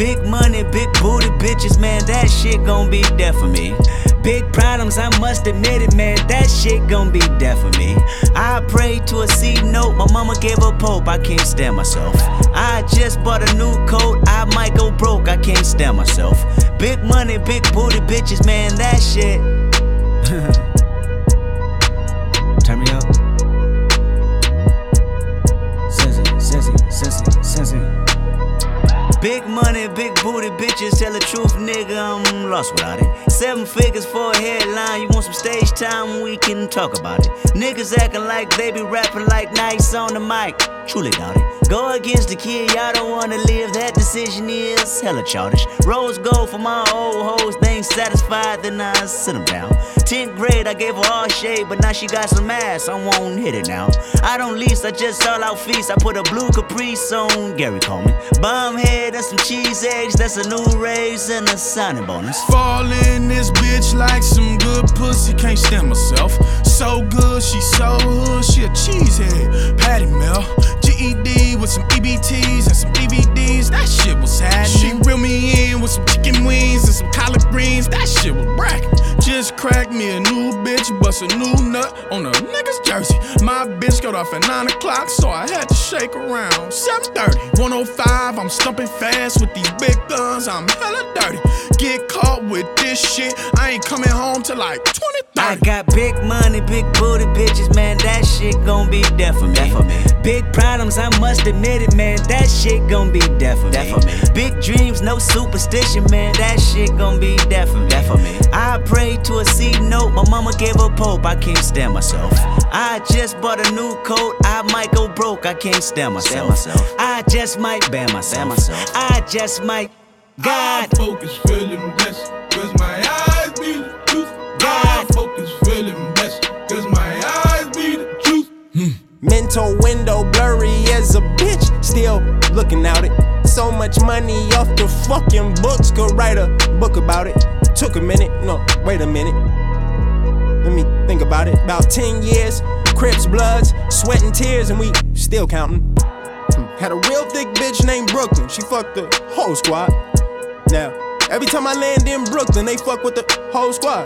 Big money, big booty bitches, man, that shit gon' be there for me. Big problems, I must admit it, man, that shit gon' be there for me. I prayed to a C note, my mama gave up hope, I can't stand myself. I just bought a new coat, I might go broke, I can't stand myself. Big money, big booty bitches, man, that shit. Turn me up. Sensi. Big money, big booty bitches, tell the truth, nigga, I'm lost without it. 7 figures for a headline, you want some stage time, we can talk about it. Niggas acting like they be rapping like Nice on the mic, truly doubt it. Go against the kid, y'all don't wanna live, that decision is hella childish. Rose gold for my old hoes, they ain't satisfied, then I sit them down. 10th grade, I gave her all shade, but now she got some ass, I won't hit it now. I don't lease, I just all out feast, I put a blue Caprice on Gary Coleman. Bomb head and some cheese eggs, that's a new raise and a signing bonus. Fall in this bitch like some good pussy, can't stand myself. So good, she so hood, she a cheesehead. Patty Mel, GED with some EBTs and some DVDs, that shit was happening. She reeled me in with some chicken wings and some collard greens, that shit was bragging. Just cracked me a new bitch, bust a new nut on a nigga's jersey. My bitch got off at 9 o'clock, so I had to shake around 7:30. 105, I'm stumping fast with these big guns, I'm hella dirty. Get caught with this shit, I ain't coming home till like 2030. I got big money, big booty bitches, man, that shit gon' be there for me. Big problems, I must admit it, man, that shit gon' be there for me. Big dreams, no superstition, man, that shit gon' be there for me. I prayed to a C note, my mama gave up hope, I can't stand myself. I just bought a new coat, I might go broke, I can't stand myself. I just might ban myself. I just might. God. I focus feeling blessed, cause my eyes be the truth. God. I focus feeling blessed, cause my eyes be the truth. Mental window blurry as a bitch, still looking out it. So much money off the fucking books, could write a book about it. Took a minute, no, wait a minute. Let me think about it. About 10 years, Crips, Bloods, sweat and tears, and we still counting. Had a real thick bitch named Brooklyn, she fucked the whole squad. Now, every time I land in Brooklyn, they fuck with the whole squad.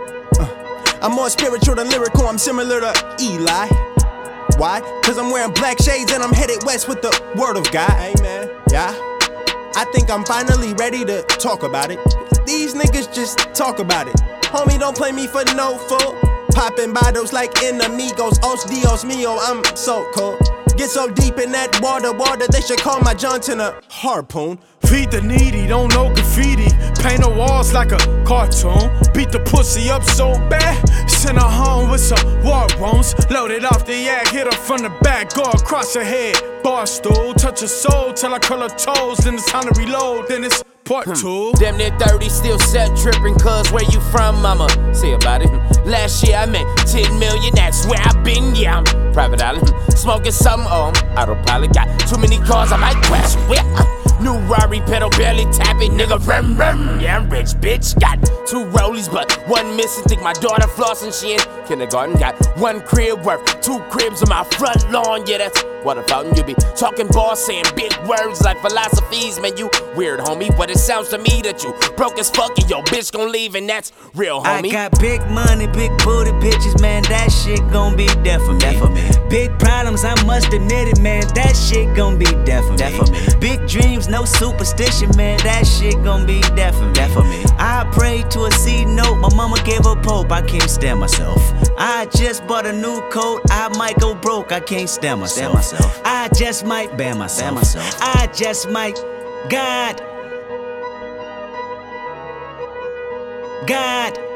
I'm more spiritual than lyrical, I'm similar to Eli. Why? Cause I'm wearing black shades and I'm headed west with the word of God. Amen. Yeah. I think I'm finally ready to talk about it. These niggas just talk about it. Homie, don't play me for no fool. Popping bottles like enemigos. Os Dios mío, I'm so cold. Get so deep in that water, they should call my Johnson a harpoon. Feed the needy, don't know graffiti. Paint the walls like a cartoon. Beat the pussy up so bad, send her home with some war wounds. Loaded off the yak, hit her from the back, go across her head. Bar stool, touch her soul till I curl her toes. Then it's time to reload, then it's part 2. Damn near 30, still set tripping, cuz where you from, mama? Say about it. Last year I made 10 million, that's where I been, yeah, I'm private island. Smoking something, autopilot. Got too many cars, I might crash. Where? New Rari pedal, barely tapping, nigga, rum, rum. Yeah, I'm rich, bitch. Got 2 rollies, but 1 missing. Think my daughter flossing, she in kindergarten. Got 1 crib worth 2 cribs on my front lawn. Yeah, that's what a fountain. You be talking boss, saying big words like philosophies. Man, you weird, homie, but it sounds to me that you broke as fuck and your bitch gon' leave, and that's real, homie. I got big money, big booty bitches, man, that shit gon' be there for me. Big problems, I must admit it, man, that shit gon' be there for me. Big dreams, no superstition, man, that shit gon' be there for me. I prayed to a C note, my mama gave up hope, I can't stand myself. I just bought a new coat, I might go broke, I can't stand myself. I just might ban myself. I just might. God.